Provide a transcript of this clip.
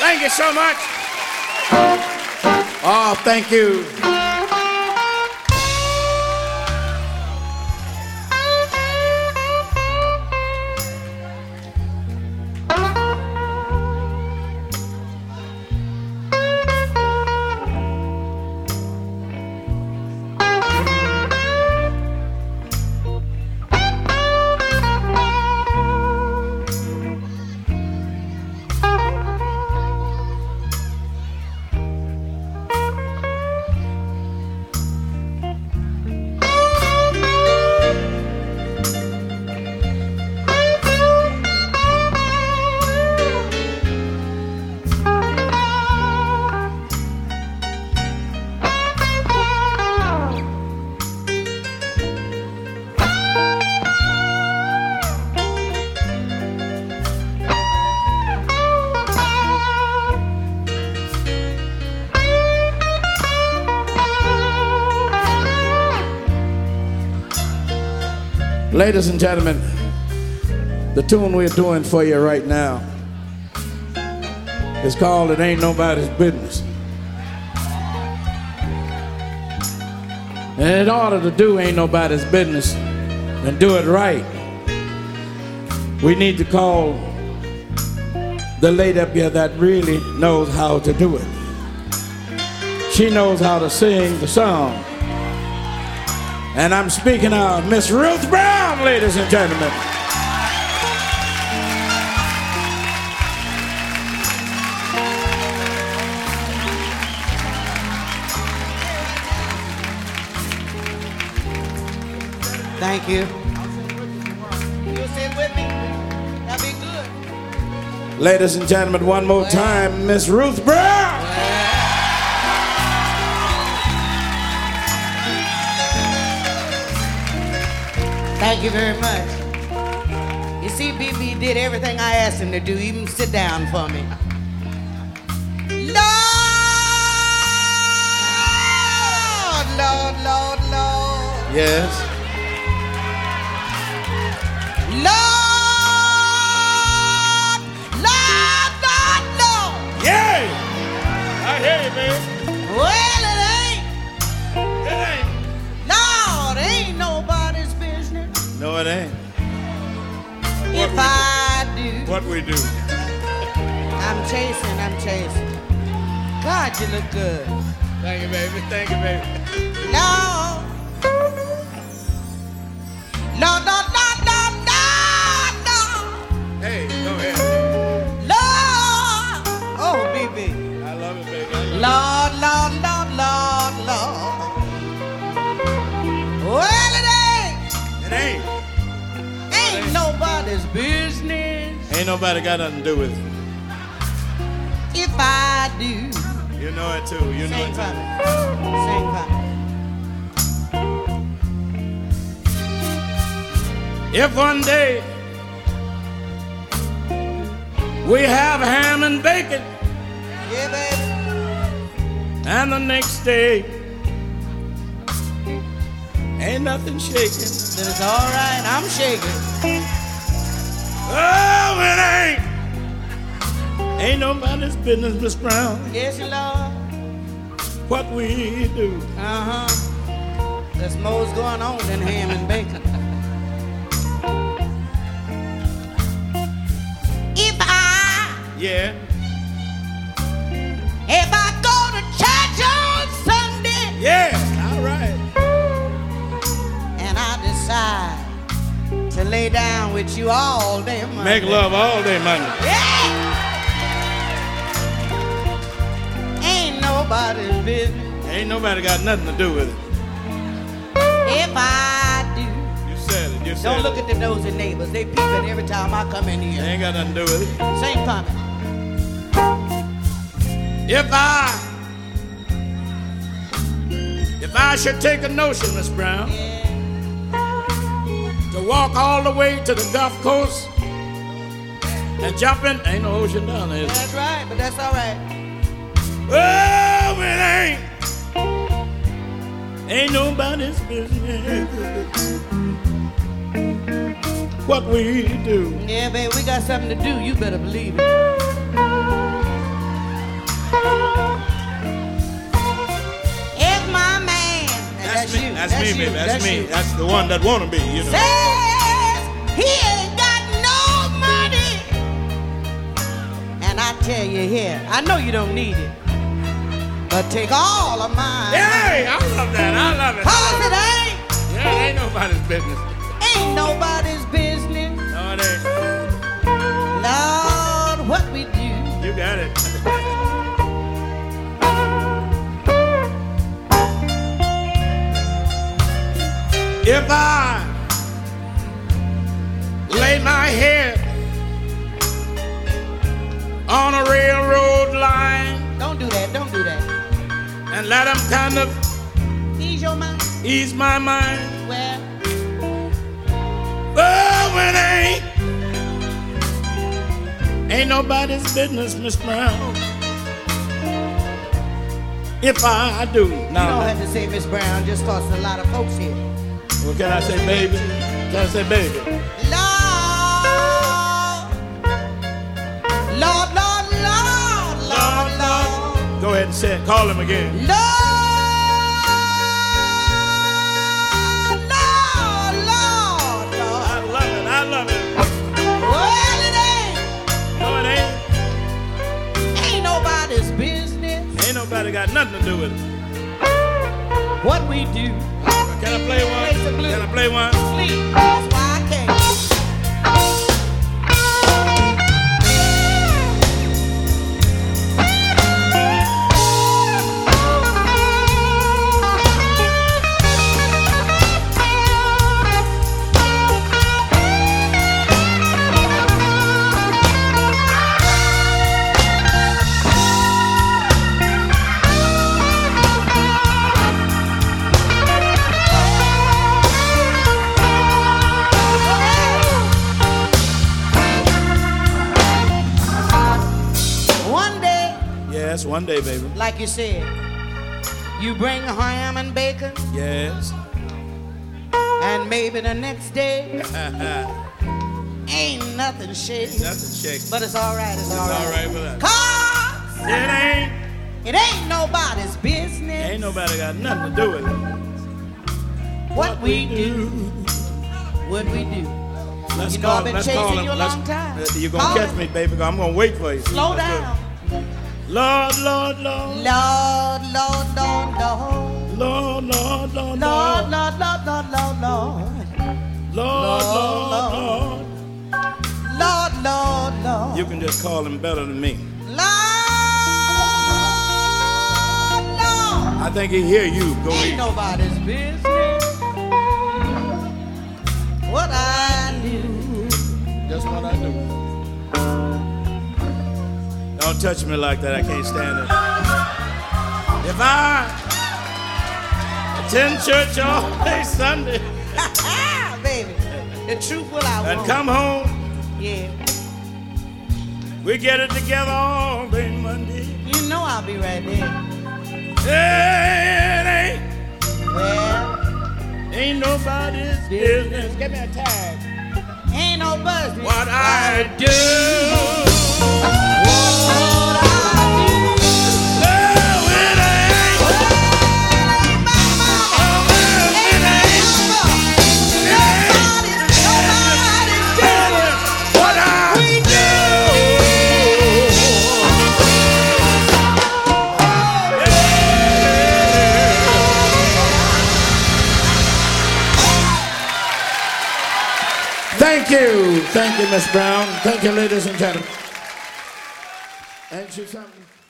Thank you so much. Oh, thank you. Ladies and gentlemen, the tune we're doing for you right now is called It Ain't Nobody's Business. And in order to do Ain't Nobody's Business and do it right, we need to call the lady up here that really knows how to do it. She knows how to sing the song. And I'm speaking of Miss Ruth Brown, ladies and gentlemen. Thank you. You'll sit with me? That'll be good. Ladies and gentlemen, one more time, Miss Ruth Brown. Thank you very much. You see, BB did everything I asked him to do, even sit down for me. Lord, Lord, Lord, Lord. Yes. Lord, Lord, Lord, Lord. Yeah. I hear you, man. Well, it ain't. It ain't. Lord, ain't nobody's business. No, it ain't. If I do. What we do. I'm chasing. God, you look good. Thank you, baby. Thank you, baby. Lord. Lord, Lord, Lord, Lord, Lord, Lord. Hey, go ahead. Lord. Oh, BB. I love it, baby. Lord, Lord, Lord, Lord, Lord. Well, it ain't. It ain't. Ain't nobody's business. Ain't nobody got nothing to do with it. If I do. You know it too. You know Sing it for too. me. Sing for me. If one day we have ham and bacon, Yeah, baby. and the next day ain't nothing shaking. Then it's all right. I'm shaking. Oh, it ain't nobody's business, Miss Brown, Yes, Lord. what we do. Uh-huh. There's more's going on than ham and bacon. Yeah. If I go to church on Sunday. Yeah, all right. And I decide to lay down with you all day Monday. Make love all day Monday. Yeah. Ain't nobody's business. Ain't nobody got nothing to do with it. If I do. You said it. You said Don't it. look at the nosy neighbors. They peeping every time I come in here. Ain't got nothing to do with it. Sing for me. If I should take a notion, Miss Brown, Yeah. to walk all the way to the Gulf Coast and jump in, ain't no ocean down there. That's right, but that's all right. Oh, it ain't nobody's business what we do. Yeah, baby, we got something to do. You better believe it. It's my man. That's me. You. That's me, baby. That's me. You. That's the one that wanna be, you know. Says he ain't got no money. And I tell you here, I know you don't need it, but take all of mine. Hey, I love that. I love it. Cause it ain't. Yeah, it ain't nobody's business. Ain't nobody's business. No, it ain't. Lord, what we do. You got it. If I lay my head on a railroad line Don't do that. Don't do that. and let them kind of Ease your mind. ease my mind, Well, oh, it ain't nobody's business, Miss Brown. If I do. you don't have to say Miss Brown, just cause there's a lot of folks here. Well, can I say baby? Can I say baby? Lord, Lord, Lord, Lord, Lord, Lord. Go ahead and say it. Call him again. Lord, Lord, Lord, Lord. I love it. I love it. Well, it ain't. No, it Ain't nobody's business. ain't nobody got nothing to do with it. What we do. Can I play one? Play some blues. Can I play one? Sleep. That's why I came. Yes, one day, baby. Like you said, you bring ham and bacon, Yes. and maybe the next day ain't nothing shaking. Nothing shaking. But it's all right. It's all right. all right with us. Cause It it ain't nobody's business. ain't nobody got nothing to do with it. What we do. What we do. Let's You know call I've been let's chasing call him. you a Let's- long time. You're gonna Call catch him. me, baby. I'm gonna wait for you. Slow Let's do it. down. Lord, Lord, Lord. Lord, Lord, Lord, Lord. Lord, Lord, Lord, Lord, Lord. Lord, Lord, Lord, Lord, Lord. Lord, Lord, Lord. Lord, Lord, Lord. You can just call him better than me. Lord, Lord. I think he hear you. Go Ain't ahead. nobody's business. What I do. That's what I do. Don't touch me like that. I can't stand it. If I attend church all day Sunday Baby, the truth will out. and come home, Yeah. we get it together all day Monday. You know I'll be right there. It Well, ain't nobody's business. Give me a tag. ain't no business. What I do. Thank you, Miss Brown. Thank you, ladies and gentlemen. Ain't you something?